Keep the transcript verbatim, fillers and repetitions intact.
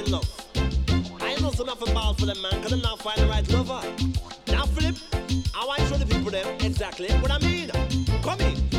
in love. I know some nothing ball for them, man, because them not find the right lover. Now, Philip, I want to show the people them exactly what I mean. Come in.